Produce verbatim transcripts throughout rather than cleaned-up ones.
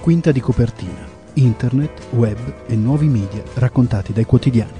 Quinta di copertina, internet, web e nuovi media raccontati dai quotidiani.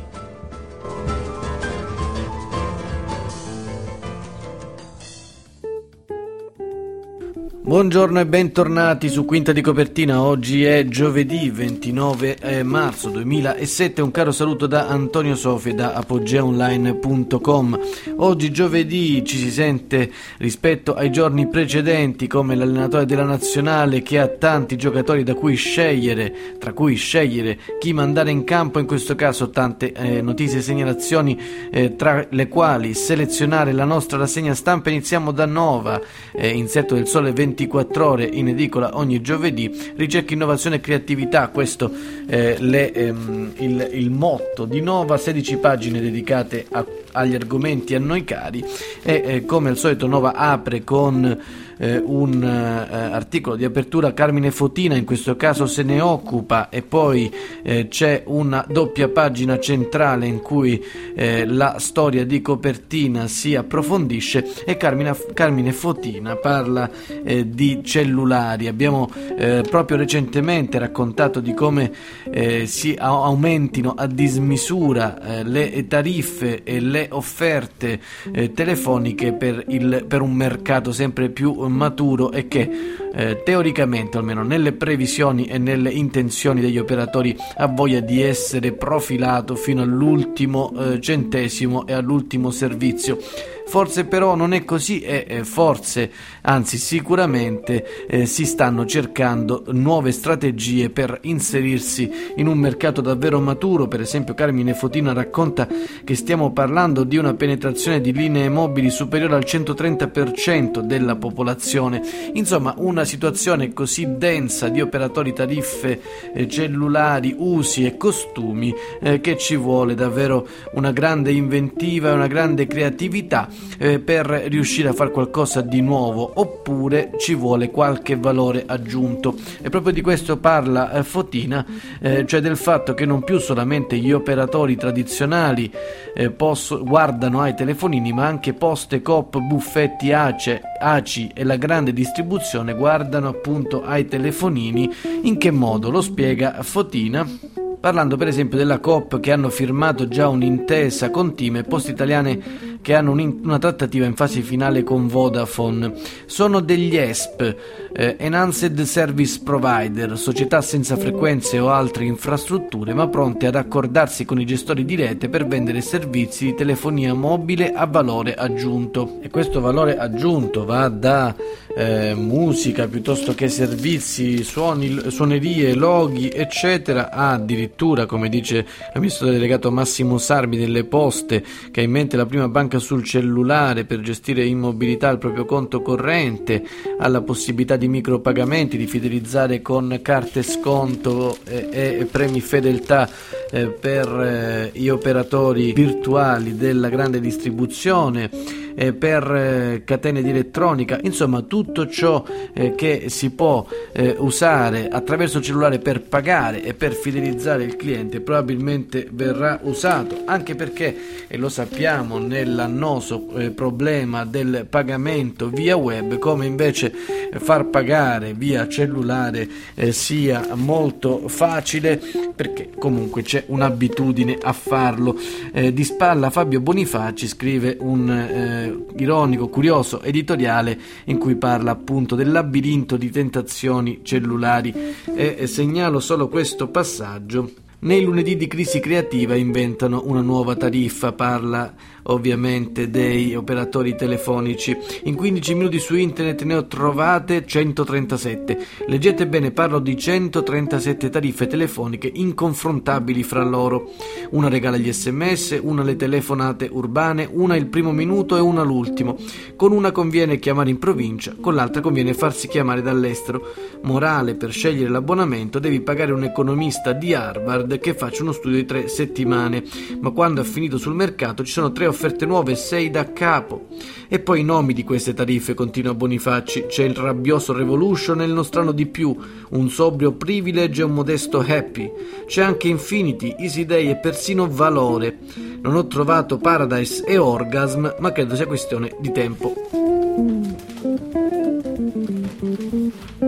Buongiorno e bentornati su Quinta di Copertina. Oggi è giovedì ventinove marzo duemilasette. Un caro saluto da Antonio Soffi da apogea online punto com. Oggi giovedì ci si sente rispetto ai giorni precedenti come l'allenatore della nazionale che ha tanti giocatori da cui scegliere, tra cui scegliere chi mandare in campo, in questo caso tante eh, notizie e segnalazioni, eh, tra le quali selezionare la nostra rassegna stampa. Iniziamo da Nova, eh, insetto del Sole ventiquattro ore in edicola ogni giovedì. Ricerca, innovazione e creatività, questo eh, le, ehm, il, il motto di Nova. Sedici pagine dedicate a, agli argomenti a noi cari e eh, come al solito Nova apre con eh, un eh, articolo di apertura. Carmine Fotina in questo caso se ne occupa e poi eh, c'è una doppia pagina centrale in cui eh, la storia di copertina si approfondisce e Carmine, Carmine Fotina parla eh, di cellulari. Abbiamo eh, proprio recentemente raccontato di come eh, si aumentino a dismisura eh, le tariffe e le offerte eh, telefoniche per, il, per un mercato sempre più maturo e che eh, teoricamente, almeno nelle previsioni e nelle intenzioni degli operatori, ha voglia di essere profilato fino all'ultimo eh, centesimo e all'ultimo servizio. Forse però non è così e eh, forse, anzi sicuramente eh, si stanno cercando nuove strategie per inserirsi in un mercato davvero maturo. Per esempio Carmine Fotina racconta che stiamo parlando di una penetrazione di linee mobili superiore al centotrenta per cento della popolazione. Insomma, una situazione così densa di operatori, tariffe, eh, cellulari, usi e costumi eh, che ci vuole davvero una grande inventiva e una grande creatività Eh, per riuscire a fare qualcosa di nuovo, oppure ci vuole qualche valore aggiunto. E proprio di questo parla eh, Fotina, eh, cioè del fatto che non più solamente gli operatori tradizionali eh, posso, guardano ai telefonini, ma anche Poste, Coop, Buffetti, Ace, A C I e la grande distribuzione guardano appunto ai telefonini. In che modo? Lo spiega Fotina, parlando per esempio della Coop che hanno firmato già un'intesa con Time e Poste Italiane che hanno una trattativa in fase finale con Vodafone. Sono degli E S P, eh, Enhanced Service Provider, società senza frequenze o altre infrastrutture, ma pronte ad accordarsi con i gestori di rete per vendere servizi di telefonia mobile a valore aggiunto. E questo valore aggiunto va da eh, musica piuttosto che servizi, suoni, suonerie, loghi, eccetera, a addirittura, come dice l'amministratore delegato Massimo Sarbi delle Poste, che ha in mente la prima banca sul cellulare per gestire in mobilità il proprio conto corrente, alla possibilità di micropagamenti, di fidelizzare con carte sconto e, e premi fedeltà eh, per eh, gli operatori virtuali della grande distribuzione, eh, per eh, catene di elettronica. Insomma, tutto ciò eh, che si può eh, usare attraverso il cellulare per pagare e per fidelizzare il cliente probabilmente verrà usato, anche perché, e lo sappiamo, nell'annoso eh, problema del pagamento via web, come invece eh, far pagare via cellulare eh, sia molto facile, perché comunque c'è un'abitudine a farlo. Eh, di spalla Fabio Bonifaci scrive un eh, ironico, curioso editoriale in cui parla appunto del labirinto di tentazioni cellulari e, e segnalo solo questo passaggio. Nei lunedì di crisi creativa inventano una nuova tariffa, parla ovviamente dei operatori telefonici. In quindici minuti su internet ne ho trovate centotrentasette. Leggete bene, parlo di centotrentasette tariffe telefoniche inconfrontabili fra loro. Una regala gli sms, una le telefonate urbane, una il primo minuto e una l'ultimo. Con una conviene chiamare in provincia, con l'altra conviene farsi chiamare dall'estero. Morale: per scegliere l'abbonamento devi pagare un economista di Harvard che faccia uno studio di tre settimane, ma quando ha finito sul mercato ci sono tre offerte nuove, sei da capo. E poi i nomi di queste tariffe, continua Bonifaci: c'è il rabbioso Revolution e il nostrano di più, un sobrio Privilege e un modesto Happy. C'è anche Infinity, Easy Day e persino Valore. Non ho trovato Paradise e Orgasm, ma credo sia questione di tempo.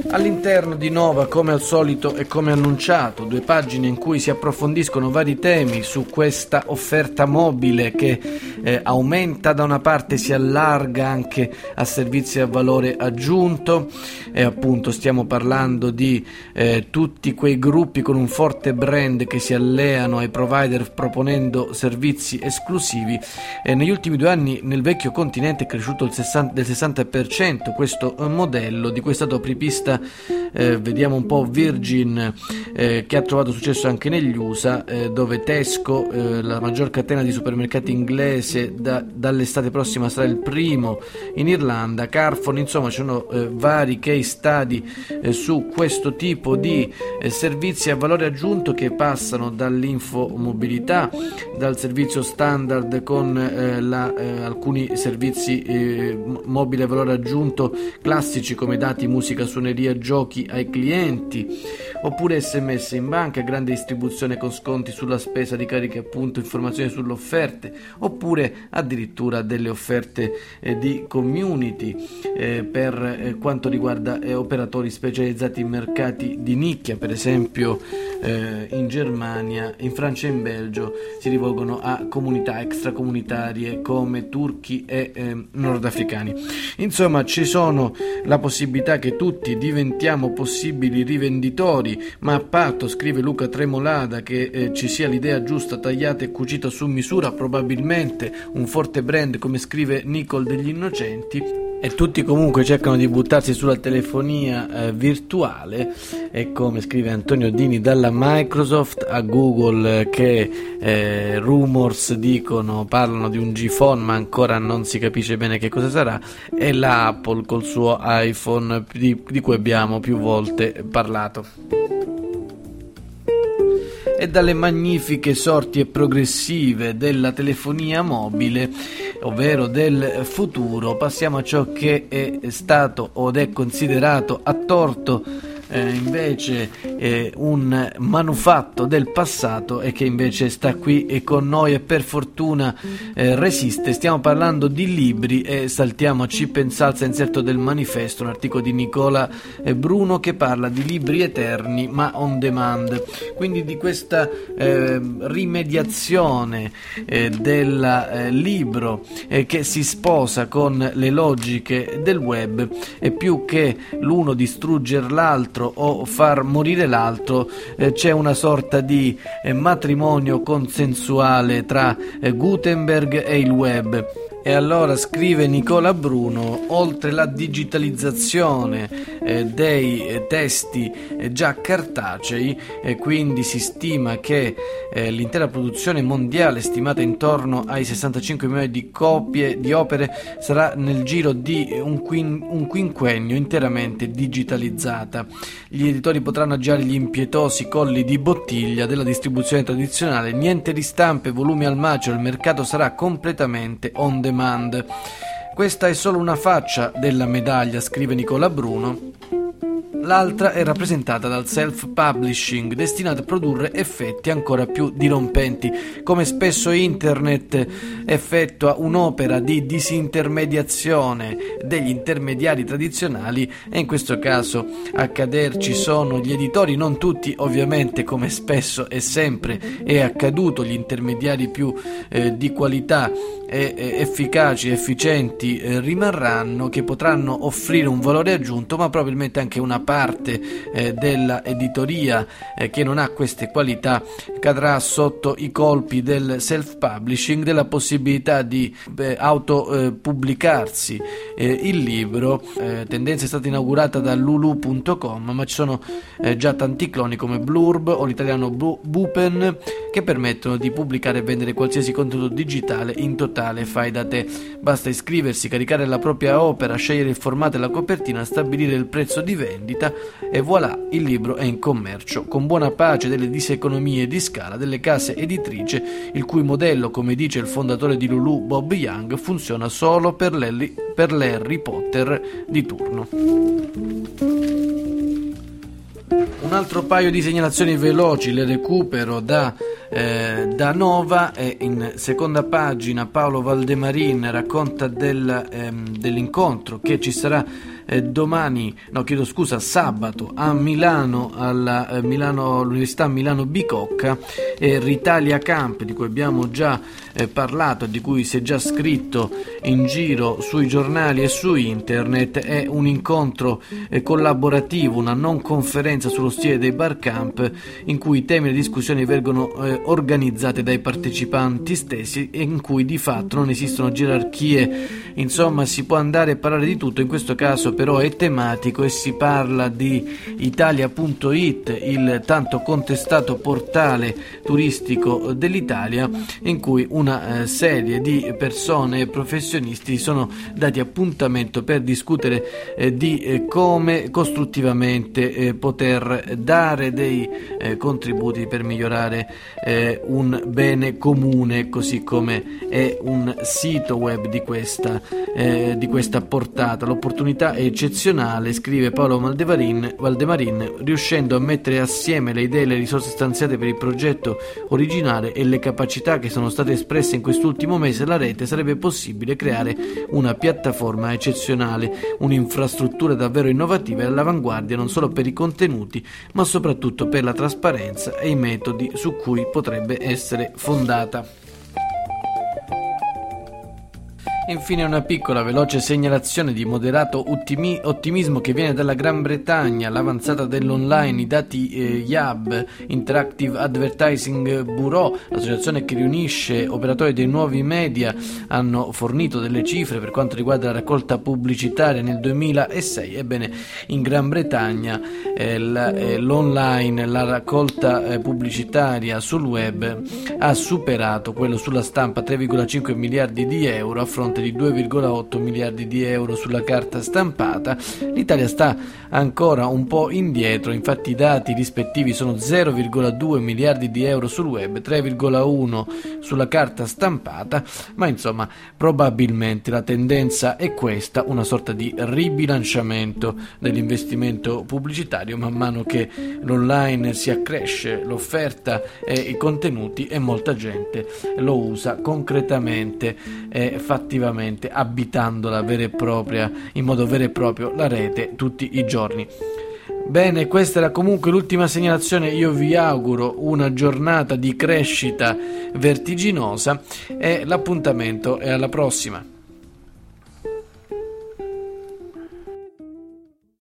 All'interno di Nova, come al solito e come annunciato, due pagine in cui si approfondiscono vari temi su questa offerta mobile che eh, aumenta da una parte, si allarga anche a servizi a valore aggiunto, e appunto stiamo parlando di eh, tutti quei gruppi con un forte brand che si alleano ai provider proponendo servizi esclusivi. Eh, negli ultimi due anni nel vecchio continente è cresciuto il sessanta, del sessanta per cento questo eh, modello, di cui è stato apripista Eh, vediamo un po' Virgin, eh, che ha trovato successo anche negli U S A, eh, dove Tesco, eh, la maggior catena di supermercati inglese, da, dall'estate prossima sarà il primo in Irlanda, Carrefour, insomma ci sono eh, vari case study eh, su questo tipo di eh, servizi a valore aggiunto che passano dall'infomobilità, dal servizio standard con eh, la, eh, alcuni servizi eh, mobili a valore aggiunto classici come dati, musica, suoneria, giochi ai clienti, oppure sms in banca, grande distribuzione con sconti sulla spesa di cariche, appunto, informazioni sulle offerte, oppure addirittura delle offerte eh, di community eh, per eh, quanto riguarda eh, operatori specializzati in mercati di nicchia, per esempio eh, in Germania, in Francia e in Belgio si rivolgono a comunità extracomunitarie come turchi e eh, nordafricani. Insomma, ci sono la possibilità che tutti diventiamo possibili rivenditori, ma a patto, scrive Luca Tremolada, che eh, ci sia l'idea giusta, tagliata e cucita su misura, probabilmente un forte brand, come scrive Nicole degli Innocenti, e tutti comunque cercano di buttarsi sulla telefonia eh, virtuale, e come scrive Antonio Dini dalla Microsoft, a Google eh, che eh, rumors dicono, parlano di un G-Phone ma ancora non si capisce bene che cosa sarà, e la Apple col suo iPhone di, di cui abbiamo più volte parlato. E dalle magnifiche sorti e progressive della telefonia mobile, ovvero del futuro, passiamo a ciò che è stato od è considerato a torto eh, invece eh, un manufatto del passato, e che invece sta qui e con noi e per fortuna eh, resiste. Stiamo parlando di libri e saltiamo a Chip and Salsa, inserto del Manifesto, un articolo di Nicola eh, Bruno che parla di libri eterni ma on demand, quindi di questa eh, rimediazione eh, del eh, libro eh, che si sposa con le logiche del web, e più che l'uno distruggere l'altro o far morire l'altro, eh, c'è una sorta di eh, matrimonio consensuale tra eh, Gutenberg e il web. E allora, scrive Nicola Bruno, oltre la digitalizzazione eh, dei eh, testi eh, già cartacei, e eh, quindi si stima che eh, l'intera produzione mondiale, stimata intorno ai sessantacinque milioni di copie di opere, sarà nel giro di un, quin- un quinquennio interamente digitalizzata. Gli editori potranno aggiare gli impietosi colli di bottiglia della distribuzione tradizionale, niente ristampe, volumi al macero, il mercato sarà completamente on demand. Questa è solo una faccia della medaglia, scrive Nicola Bruno. L'altra è rappresentata dal self-publishing, destinato a produrre effetti ancora più dirompenti. Come spesso internet effettua un'opera di disintermediazione degli intermediari tradizionali, e in questo caso a caderci sono gli editori, non tutti ovviamente, come spesso e sempre è accaduto. Gli intermediari più eh, di qualità e eh, efficaci, efficienti eh, rimarranno, che potranno offrire un valore aggiunto, ma probabilmente anche una parte eh, della editoria eh, che non ha queste qualità cadrà sotto i colpi del self-publishing, della possibilità di eh, autopubblicarsi eh, il libro. Eh, tendenza è stata inaugurata da lulu punto com, ma ci sono eh, già tanti cloni come Blurb o l'italiano Bu- Bupen, che permettono di pubblicare e vendere qualsiasi contenuto digitale in totale fai da te. Basta iscriversi, caricare la propria opera, scegliere il formato e la copertina, stabilire il prezzo di vendita e voilà, il libro è in commercio, con buona pace delle diseconomie di scala delle case editrici, il cui modello, come dice il fondatore di Lulu, Bob Young, funziona solo per l'Harry, per l'Harry Potter di turno. Un altro paio di segnalazioni veloci le recupero da, eh, da Nova, e in seconda pagina Paolo Valdemarin racconta del, ehm, dell'incontro che ci sarà eh, domani, no chiedo scusa, sabato a Milano, alla eh, Milano, all'Università Milano Bicocca, eh, Ritalia Camp, di cui abbiamo già eh, parlato, di cui si è già scritto in giro sui giornali e su internet. È un incontro eh, collaborativo, una non conferenza sullo stile dei bar camp, in cui i temi e le discussioni vengono eh, organizzate dai partecipanti stessi e in cui di fatto non esistono gerarchie. Insomma, si può andare a parlare di tutto. In questo caso però è tematico e si parla di Italia punto it, il tanto contestato portale turistico dell'Italia, in cui una eh, serie di persone e professionisti sono dati appuntamento per discutere eh, di eh, come costruttivamente eh, poter dare dei eh, contributi per migliorare eh, un bene comune, così come è un sito web di questa, eh, di questa portata. L'opportunità è eccezionale, scrive Paolo Valdemarin, Valdemarin, riuscendo a mettere assieme le idee e le risorse stanziate per il progetto originale e le capacità che sono state espresse in quest'ultimo mese. La rete sarebbe possibile creare una piattaforma eccezionale, un'infrastruttura davvero innovativa e all'avanguardia non solo per i contenuti, ma soprattutto per la trasparenza e i metodi su cui potrebbe essere fondata. Infine una piccola veloce segnalazione di moderato ottimi- ottimismo che viene dalla Gran Bretagna. L'avanzata dell'online, i dati eh, Y A B, Interactive Advertising Bureau, l'associazione che riunisce operatori dei nuovi media, hanno fornito delle cifre per quanto riguarda la raccolta pubblicitaria nel duemilasei. Ebbene, in Gran Bretagna eh, la, eh, l'online, la raccolta eh, pubblicitaria sul web ha superato quello sulla stampa, tre virgola cinque miliardi di euro a fronte di due virgola otto miliardi di euro sulla carta stampata. L'Italia sta ancora un po' indietro, infatti i dati rispettivi sono zero virgola due miliardi di euro sul web, tre virgola uno sulla carta stampata, ma insomma probabilmente la tendenza è questa, una sorta di ribilanciamento dell'investimento pubblicitario man mano che l'online si accresce, l'offerta e i contenuti, e molta gente lo usa concretamente e fattivamente, abitandola vera e propria, in modo vero e proprio, la rete tutti i giorni. Bene, questa era comunque l'ultima segnalazione. Io vi auguro una giornata di crescita vertiginosa e l'appuntamento è alla prossima.